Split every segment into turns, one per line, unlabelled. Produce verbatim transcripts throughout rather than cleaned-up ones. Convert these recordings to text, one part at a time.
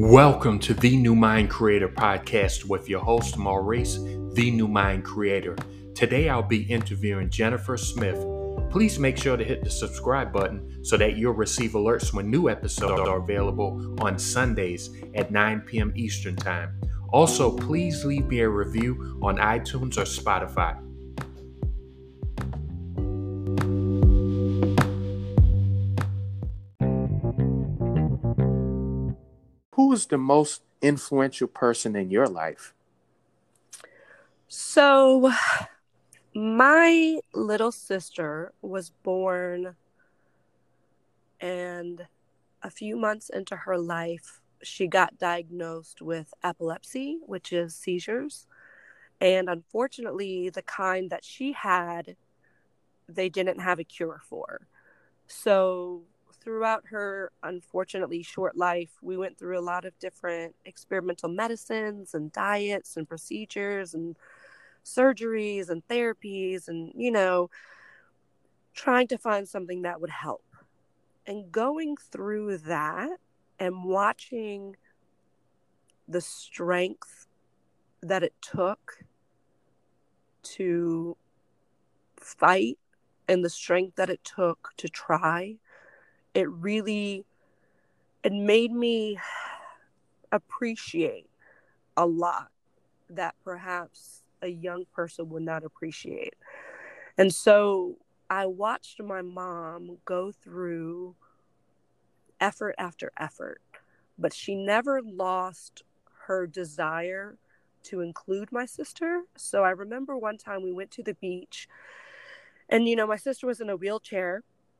Welcome to the New Mind Creator podcast with your host, Maurice, the New Mind Creator. Today I'll be interviewing Jennifer Smith. Please make sure to hit the subscribe button so that you'll receive alerts when new episodes are available on Sundays at nine p.m. Eastern Time. Also, please leave me a review on iTunes or Spotify. Who is the most influential person in your life?
So, my little sister was born, and a few months into her life, she got diagnosed with epilepsy, which is seizures. And unfortunately, the kind that she had, they didn't have a cure for. So, throughout her unfortunately short life, we went through a lot of different experimental medicines and diets and procedures and surgeries and therapies and, you know, trying to find something that would help. And going through that and watching the strength that it took to fight and the strength that it took to try, it really, it made me appreciate a lot that perhaps a young person would not appreciate. And so I watched my mom go through effort after effort, but she never lost her desire to include my sister. So I remember one time we went to the beach and, you know, my sister was in a wheelchair.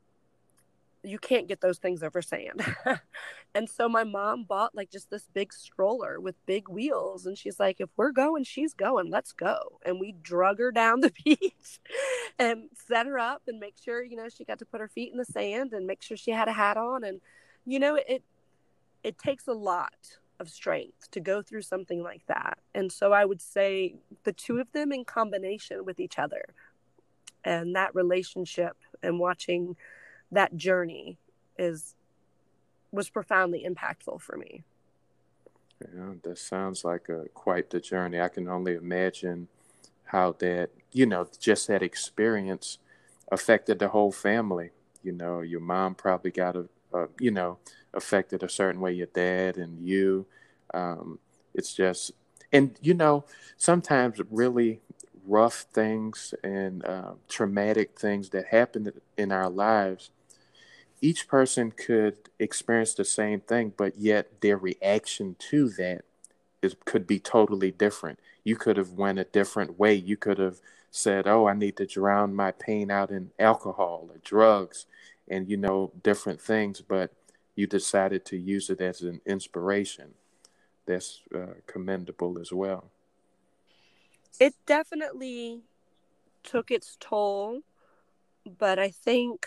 You can't get those things over sand. And so my mom bought like just this big stroller with big wheels. And she's like, if we're going, she's going, let's go. And we drug her down the beach and set her up and make sure, you know, she got to put her feet in the sand and make sure she had a hat on. And, you know, it, it takes a lot of strength to go through something like that. And so I would say the two of them in combination with each other and that relationship and watching that journey is was profoundly impactful for me.
Yeah, that sounds like a quite the journey. I can only imagine how that, you know, just that experience affected the whole family. You know, your mom probably got a, a you know, affected a certain way, your dad and you. Um, it's just, and, you know, sometimes really rough things and uh, traumatic things that happen in our lives, each person could experience the same thing, but yet their reaction to that is could be totally different. You could have went a different way. You could have said, oh, I need to drown my pain out in alcohol or drugs and, you know, different things, but you decided to use it as an inspiration. That's uh, commendable as well.
It definitely took its toll, but I think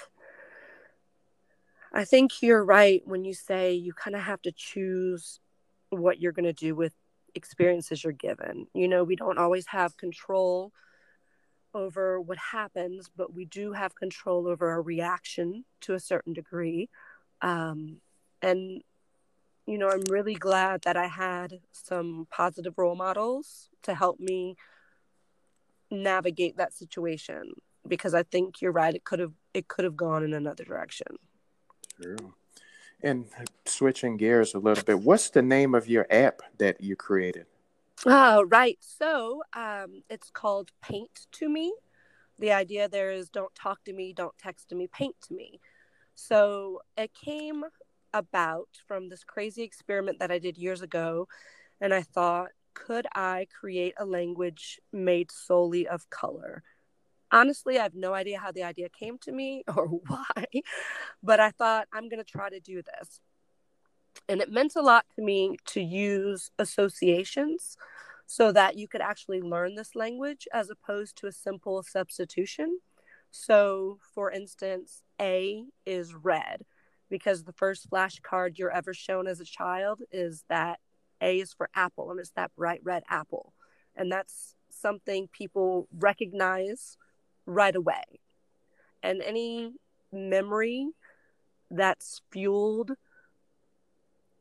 I think you're right when you say you kind of have to choose what you're going to do with experiences you're given. You know, we don't always have control over what happens, but we do have control over our reaction to a certain degree. Um, and, you know, I'm really glad that I had some positive role models to help me navigate that situation, because I think you're right. It could have it could have gone in another direction.
True. And switching gears a little bit, what's the name of your app that you created?
Oh, right. So um, it's called Paint to Me. The idea there is don't talk to me, don't text to me, paint to me. So it came about from this crazy experiment that I did years ago. And I thought, could I create a language made solely of color? Honestly, I have no idea how the idea came to me or why, but I thought I'm going to try to do this. And it meant a lot to me to use associations so that you could actually learn this language as opposed to a simple substitution. So, for instance, A is red because the first flashcard you're ever shown as a child is that A is for apple, and it's that bright red apple. And that's something people recognize right away. And any memory that's fueled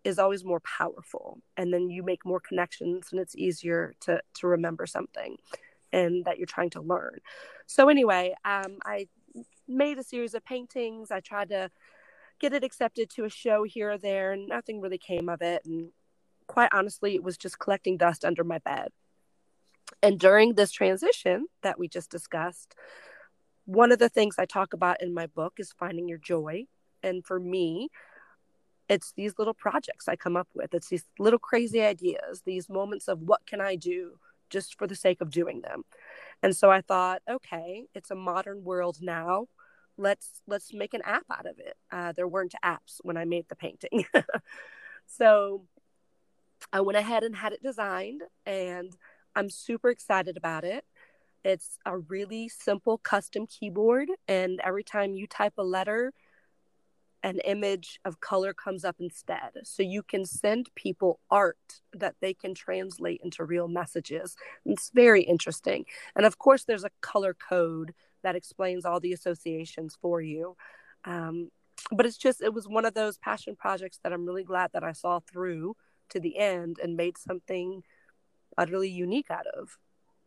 is always more powerful. And then you make more connections and it's easier to, to remember something and that you're trying to learn. So anyway, um, I made a series of paintings. I tried to get it accepted to a show here or there, and nothing really came of it. And quite honestly, it was just collecting dust under my bed. And during this transition that we just discussed, one of the things I talk about in my book is finding your joy. And for me, it's these little projects I come up with. It's these little crazy ideas, these moments of what can I do just for the sake of doing them. And so I thought, okay, it's a modern world now. Let's let's make an app out of it. Uh, there weren't apps when I made the painting. So I went ahead and had it designed, and I'm super excited about it. It's a really simple custom keyboard, and every time you type a letter, an image of color comes up instead. So you can send people art that they can translate into real messages. It's very interesting. And of course, there's a color code that explains all the associations for you. Um, but it's just, it was one of those passion projects that I'm really glad that I saw through to the end and made something utterly unique out of.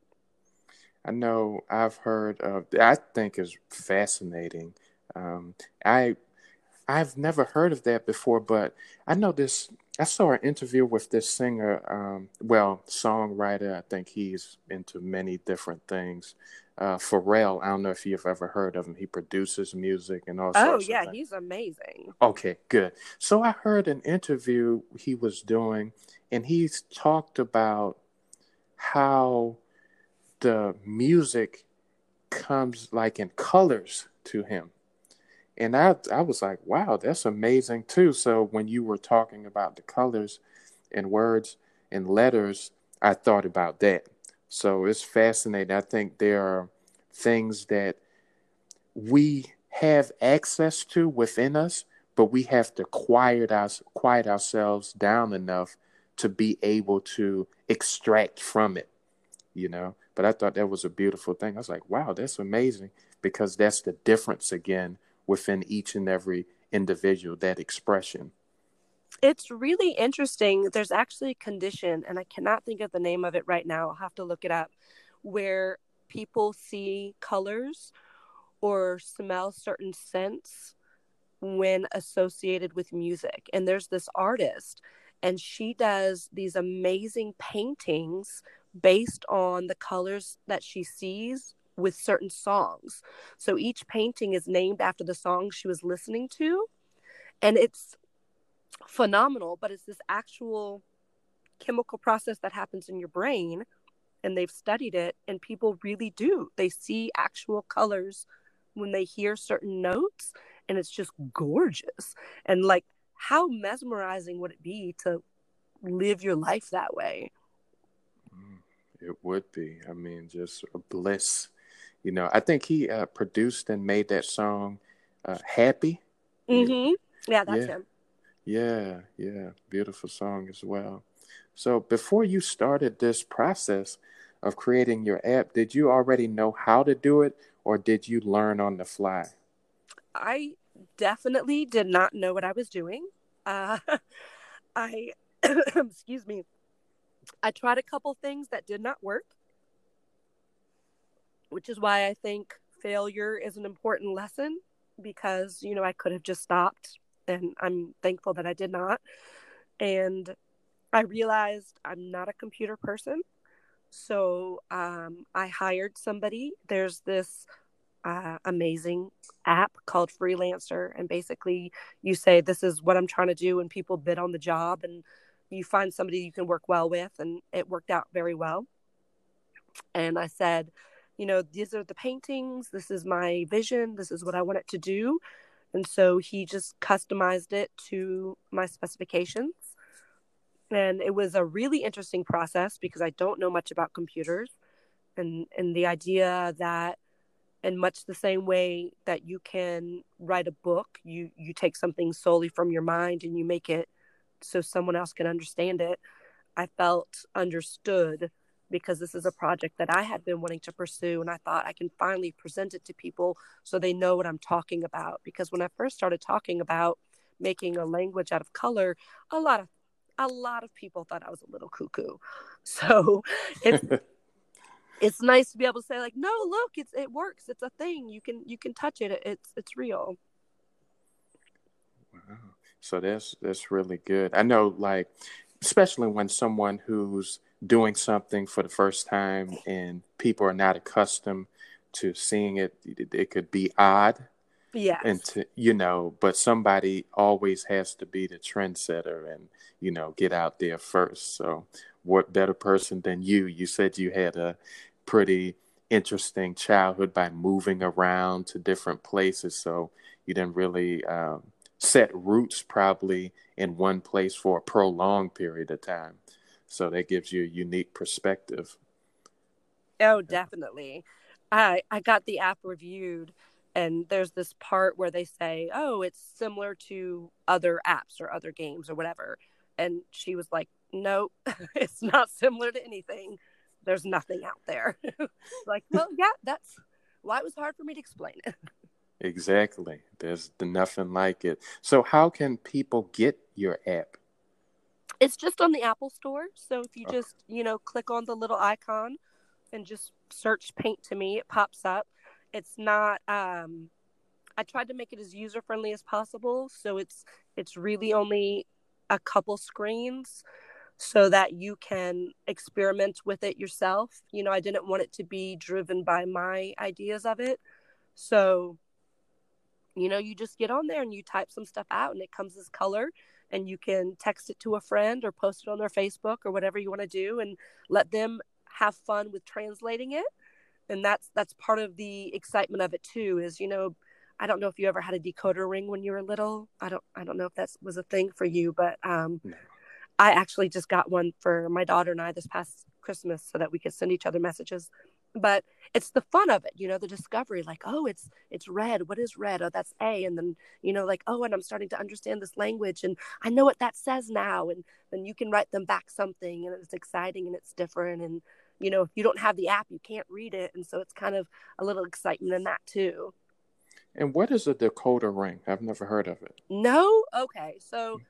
I know I've heard of, I think is fascinating. Um, I I've never heard of that before, but I know this. I saw an interview with this singer, um, well, songwriter. I think he's into many different things. Uh, Pharrell. I don't know if you've ever heard of him. He produces music and all
Oh,
sorts of
yeah,
things.
he's amazing.
Okay, good. So I heard an interview he was doing, and he's talked about how the music comes like in colors to him. And I, I was like, wow, that's amazing too. So when you were talking about the colors and words and letters, I thought about that. So it's fascinating. I think there are things that we have access to within us, but we have to quiet us, quiet ourselves down enough to be able to extract from it, you know. But I thought that was a beautiful thing. I was like, wow, that's amazing, because that's the difference again within each and every individual, that expression.
It's really interesting. There's actually a condition, and I cannot think of the name of it right now. I'll have to look it up, where people see colors or smell certain scents when associated with music. And there's this artist, and she does these amazing paintings based on the colors that she sees with certain songs. So each painting is named after the song she was listening to, and it's phenomenal. But it's this actual chemical process that happens in your brain, and they've studied it, and people really do. They see actual colors when they hear certain notes, and it's just gorgeous. And like, how mesmerizing would it be to live your life that way?
It would be. I mean, just a bliss. You know, I think he uh, produced and made that song, uh, "Happy."
Mm-hmm. Yeah, that's
Yeah,
him.
yeah, yeah. Beautiful song as well. So, before you started this process of creating your app, did you already know how to do it, or did you learn on the fly?
I definitely did not know what I was doing. Uh, I, excuse me, I tried a couple things that did not work, which is why I think failure is an important lesson, because, you know, I could have just stopped, and I'm thankful that I did not. And I realized I'm not a computer person. So um, I hired somebody. There's this uh, amazing app called Freelancer. And basically, you say, this is what I'm trying to do, and people bid on the job, and you find somebody you can work well with. And it worked out very well. And I said, you know, these are the paintings. This is my vision. This is what I want it to do. And so he just customized it to my specifications. And it was a really interesting process, because I don't know much about computers. And, and the idea that, in much the same way that you can write a book, you, you take something solely from your mind and you make it so someone else can understand it. I felt understood, because this is a project that I had been wanting to pursue. And I thought I can finally present it to people so they know what I'm talking about. Because when I first started talking about making a language out of color, a lot of a lot of people thought I was a little cuckoo. So it's it's nice to be able to say like, no, look, it's it works. It's a thing. You can you can touch it. It's it's real.
Wow. So that's that's really good. I know, like, especially when someone who's doing something for the first time and people are not accustomed to seeing it, it, it could be odd. And
Yes.
to, you know, but somebody always has to be the trendsetter and, you know, get out there first. So what better person than you? You said you had a pretty interesting childhood by moving around to different places. So you didn't really um, set roots probably in one place for a prolonged period of time. So that gives you a unique perspective.
Oh, definitely. I I got the app reviewed, and there's this part where they say, "Oh, it's similar to other apps or other games or whatever." And she was like, "No, it's not similar to anything. There's nothing out there." Like, well, yeah, that's why it was hard for me to explain it.
Exactly. There's nothing like it. So how can people get your app?
It's just on the Apple Store. So if you
Okay.
just, you know, click on the little icon and just search Paint to Me, it pops up. It's not um I tried to make it as user friendly as possible, so it's it's really only a couple screens so that you can experiment with it yourself. You know, I didn't want it to be driven by my ideas of it. So, you know, you just get on there and you type some stuff out and it comes as color, and you can text it to a friend or post it on their Facebook or whatever you want to do and let them have fun with translating it. And that's that's part of the excitement of it too, is, you know, I don't know if you ever had a decoder ring when you were little. I don't I don't know if that was a thing for you, but um
No.
I actually just got one for my daughter and I this past Christmas so that we could send each other messages. But it's the fun of it, you know, the discovery, like, oh, it's it's red. What is red? Oh, that's A. And then, you know, like, oh, and I'm starting to understand this language and I know what that says now. And then you can write them back something and it's exciting and it's different. And, you know, if you don't have the app, you can't read it. And so it's kind of a little excitement in that too.
And what is a decoder ring? I've never heard of it.
No? Okay. So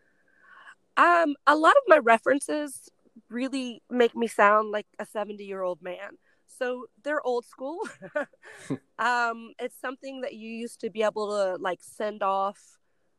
Um, a lot of my references really make me sound like a seventy year old man. So they're old school. um, it's something that you used to be able to like send off,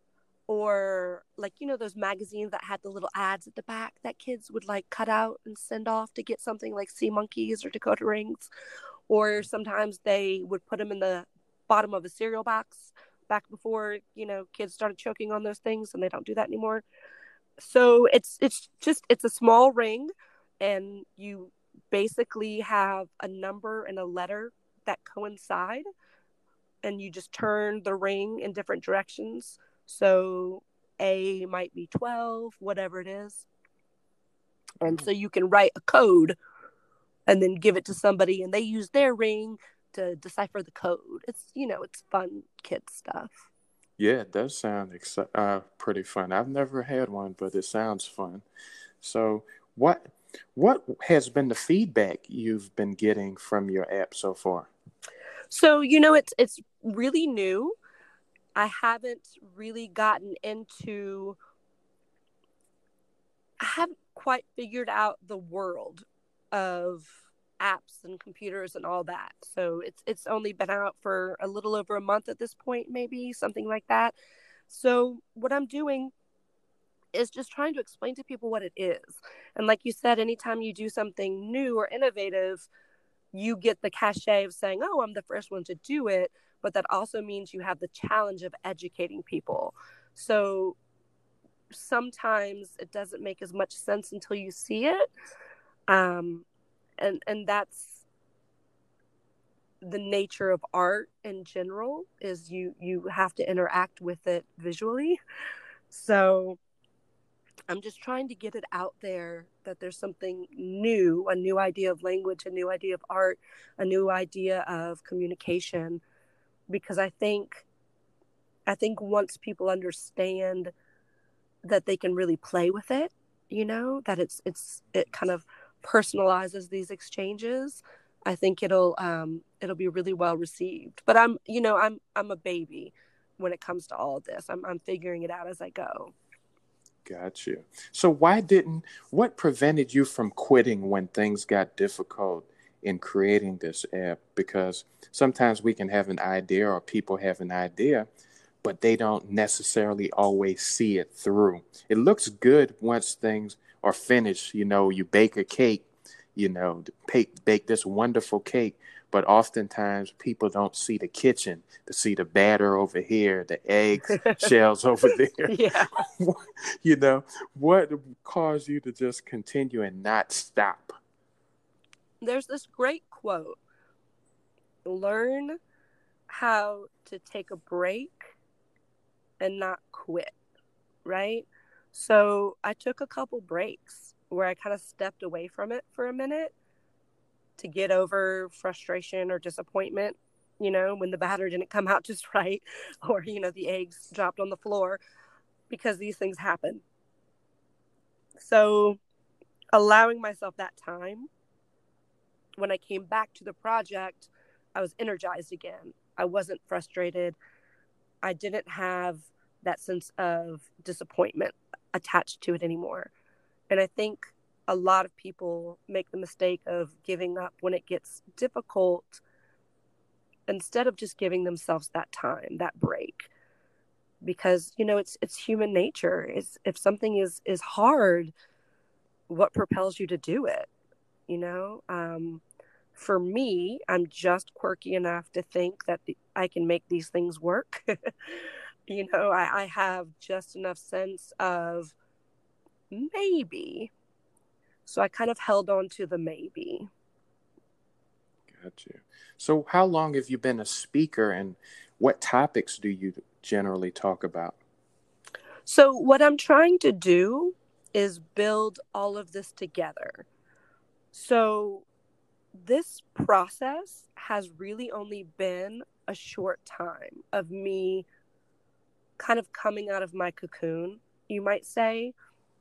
or like, you know, those magazines that had the little ads at the back that kids would like cut out and send off to get something like sea monkeys or decoder rings. Or sometimes they would put them in the bottom of a cereal box back before, you know, kids started choking on those things, and they don't do that anymore. So it's it's just it's a small ring, and you basically have a number and a letter that coincide, and you just turn the ring in different directions. So A might be twelve, whatever it is. And so
Oh,
you can write a code and then give it to somebody, and they use their ring to decipher the code. It's, you know, it's fun kid stuff.
yeah, it does sound exci- uh, pretty fun. I've never had one, but it sounds fun. So, what what has been the feedback you've been getting from your app so far?
So, you know, it's it's really new. I haven't really gotten into I haven't quite figured out the world of apps and computers and all that. So it's it's only been out for a little over a month at this point, maybe something like that. So what I'm doing is just trying to explain to people what it is. And like you said, anytime you do something new or innovative, you get the cachet of saying, "Oh, I'm the first one to do it," but that also means you have the challenge of educating people. So sometimes it doesn't make as much sense until you see it. Um, and and that's the nature of art in general, is you you have to interact with it visually. So I'm just trying to get it out there that there's something new, a new idea of language, a new idea of art, a new idea of communication, because I think I think once people understand that they can really play with it, you know, that it's it's it kind of personalizes these exchanges, I think it'll um it'll be really well received. But I'm, you know, I'm I'm a baby. when it comes to all of this. I'm, I'm figuring it out as I go.
Got you. So why didn't, what prevented you from quitting when things got difficult in creating this app? Because sometimes we can have an idea or people have an idea, but they don't necessarily always see it through. It looks good once things are finished. You know, you bake a cake, you know, bake, bake this wonderful cake, but oftentimes people don't see the kitchen to see the batter over here, the eggs, shells over there.
Yeah.
You know, what caused you to just continue and not stop?
There's this great quote: learn how to take a break and not quit, right? So I took a couple breaks where I kind of stepped away from it for a minute to get over frustration or disappointment, you know, when the batter didn't come out just right, or, you know, the eggs dropped on the floor, because these things happen. So allowing myself that time, when I came back to the project, I was energized again. I wasn't frustrated. I didn't have that sense of disappointment attached to it anymore. And I think a lot of people make the mistake of giving up when it gets difficult, instead of just giving themselves that time, that break. Because, you know, it's it's human nature. It's, if something is, is hard, what propels you to do it? You know, um, for me, I'm just quirky enough to think that I can make these things work. You know, I, I have just enough sense of maybe. So I kind of held on to the maybe.
Got you. So how long have you been a speaker, and what topics do you generally talk about?
So what I'm trying to do is build all of this together. So this process has really only been a short time of me kind of coming out of my cocoon, you might say.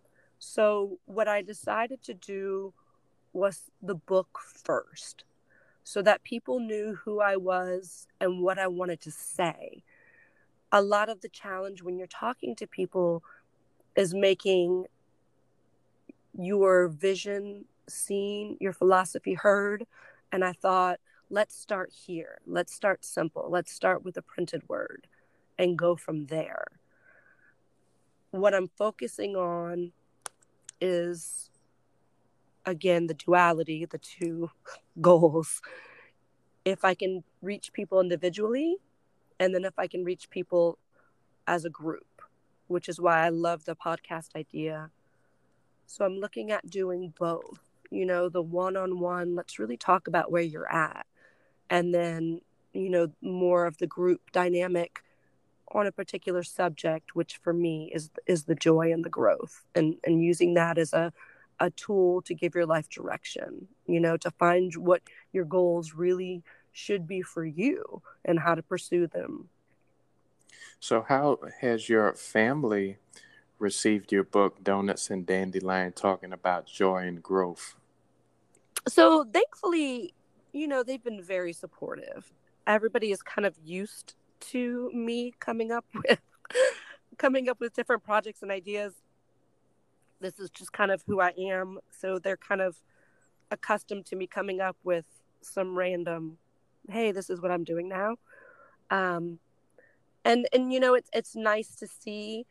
So what I decided to do was the book first, so that people knew who I was and what I wanted to say. A lot of the challenge when you're talking to people is making your vision seen, your philosophy heard. And I thought, let's start here. Let's start simple. Let's start with a printed word and go from there. What I'm focusing on is, again, the duality, the two goals. If I can reach people individually, and then if I can reach people as a group, which is why I love the podcast idea. So I'm looking at doing both, you know, the one-on-one, let's really talk about where you're at. And then, you know, more of the group dynamic on a particular subject, which for me is is the joy and the growth, and, and using that as a, a tool to give your life direction, you know, to find what your goals really should be for you and how to pursue them.
So how has your family received your book, Donuts and Dandelion, talking about joy and growth?
So thankfully, you know, they've been very supportive. Everybody is kind of used to me coming up with coming up with different projects and ideas. This is just kind of who I am. So they're kind of accustomed to me coming up with some random, hey, this is what I'm doing now. Um, and, and, you know, it's, it's nice to see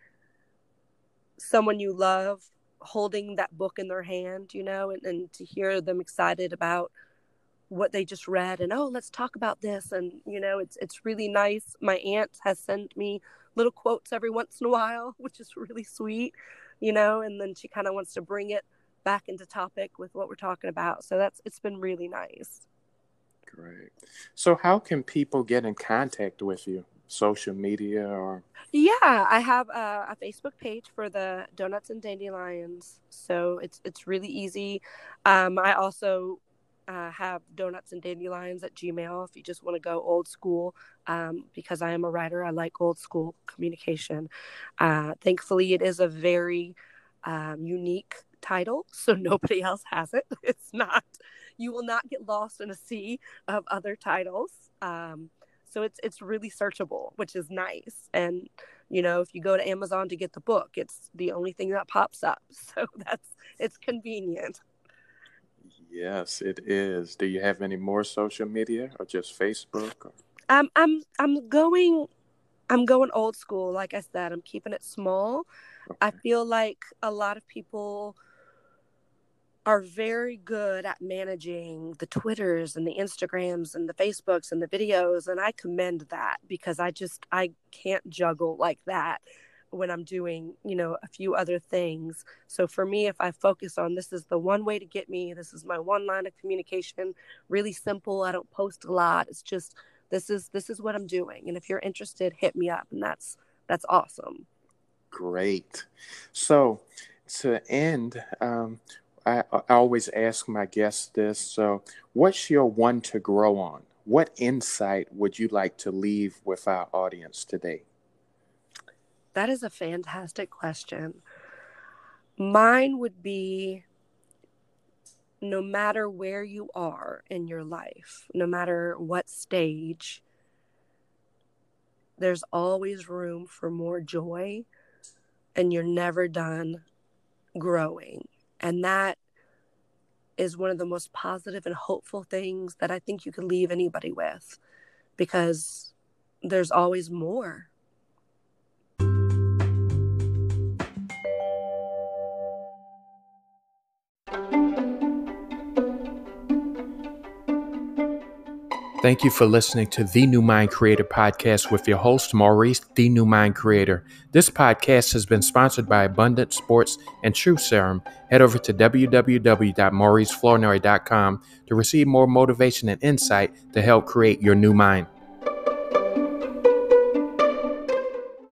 someone you love holding that book in their hand, you know, and, and to hear them excited about what they just read, and, oh, let's talk about this. And, you know, it's, it's really nice. My aunt has sent me little quotes every once in a while, which is really sweet, you know, and then she kind of wants to bring it back into topic with what we're talking about. So that's, it's been really nice.
Great. So how can people get in contact with you? Social media or?
Yeah, I have a, a Facebook page for the Donuts and Dandelions. So it's, it's really easy. Um, I also uh, have Donuts and Dandelions at Gmail if you just want to go old school. Um, because I am a writer, I like old school communication. Uh, thankfully, it is a very um, unique title, so nobody else has it. It's not, you will not get lost in a sea of other titles. Um, So it's it's really searchable, which is nice. And, you know, if you go to Amazon to get the book, it's the only thing that pops up. So that's, it's convenient.
Yes, it is. Do you have any more social media or just Facebook? Or...
I'm I'm I'm going I'm going old school. Like I said, I'm keeping it small. Okay. I feel like a lot of people are very good at managing the Twitters and the Instagrams and the Facebooks and the videos. And I commend that, because I just, I can't juggle like that when I'm doing, you know, a few other things. So for me, if I focus on, this is the one way to get me, this is my one line of communication, really simple. I don't post a lot. It's just, this is, this is what I'm doing. And if you're interested, hit me up. And that's, that's awesome.
Great. So to end, um, I, I always ask my guests this. So what's your one to grow on? What insight would you like to leave with our audience today?
That is a fantastic question. Mine would be, no matter where you are in your life, no matter what stage, there's always room for more joy, and you're never done growing. And that is one of the most positive and hopeful things that I think you could leave anybody with, because there's always more.
Thank you for listening to The New Mind Creator podcast with your host, Maurice, The New Mind Creator. This podcast has been sponsored by Abundant Sports and Truth Serum. Head over to w w w dot maurice flournoy dot com to receive more motivation and insight to help create your new mind.